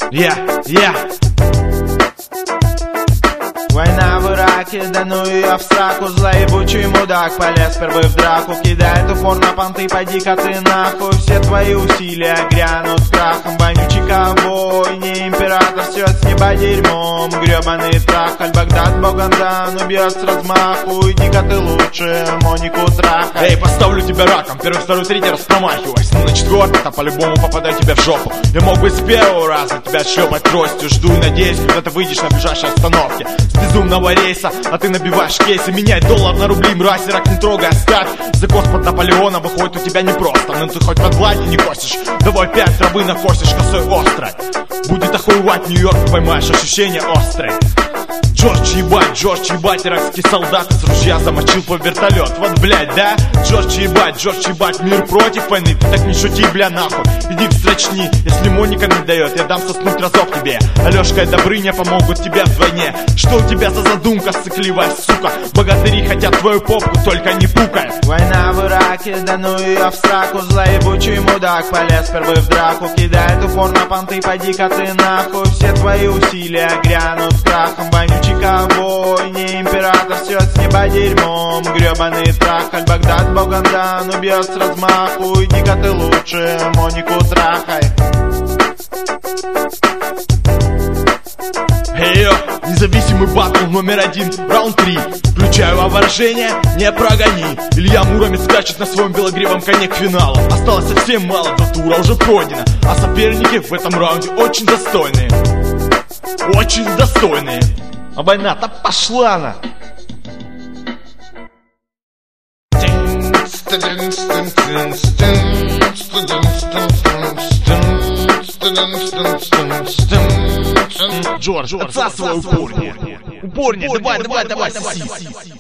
Война в Ираке, да ну ее в сраку. Злоебучий мудак полез впервые в драку. Кидает упор на понты, пойди-ка ты нахуй. Все твои усилия грянут крахом. Вонючий ковбой, не император, сет с неба дерьмом. Гребаный трах, Аль-Багдад богом дан, убьет с размаху. Иди-ка ты лучше Монику трахай. Эй, поставлю тебя раком, первый, второй, третий раз промахивайся. Ну на четвертый-то по-любому попадаю тебе в жопу. Я мог бы с первого раза тебя шлепать тростью. Жду и надеюсь, когда ты выйдешь на ближайшей остановке безумного рейса, а ты набиваешь кейсы. Меняй доллар на рубли, мразь, Ирак не трогай, оставь. Закос под Наполеона выходит у тебя непросто. Но ты хоть в Атланте не косишь, давай 5 травы накосишь косой острой. Будет охуевать в Нью-Йорк, поймаешь ощущения острые. Джордж ебать, иракский солдат из ружья замочил по вертолет. Вот блять, да? Джордж ебать, мир против войны. Ты так не шути, бля, нахуй. Иди встречни, если Моника не дает, я дам соснуть разок тебе. Алешка и Добрыня помогут тебе вдвойне. Что у тебя за задумка, сыкливая сука? Богатыри хотят твою попку, только не пукай. Война в Ираке, да ну ее в сраку. Злоебучий мудак полез впервые в драку. Кидает упор на понты, пойди-ка ты нахуй. Все твои усилия грянут крахом. Вонючий ковбой, не император, сет с неба дерьмом. Гребаный трах, Аль-Багдад богом дан, убьет с размаху. Иди-ка ты лучше Монику трахай. Эй, независимый батл номер 1, раунд 3. Включаю вооружение, не прогони. Илья Муромец скачет на своем белогривом коне к финалу. Осталось совсем мало, до тура уже пройдено. А соперники в этом раунде очень достойные. Очень достойные. А война-то пошла на. Джордж, отсасывай упорнее. Упорнее, давай, соси.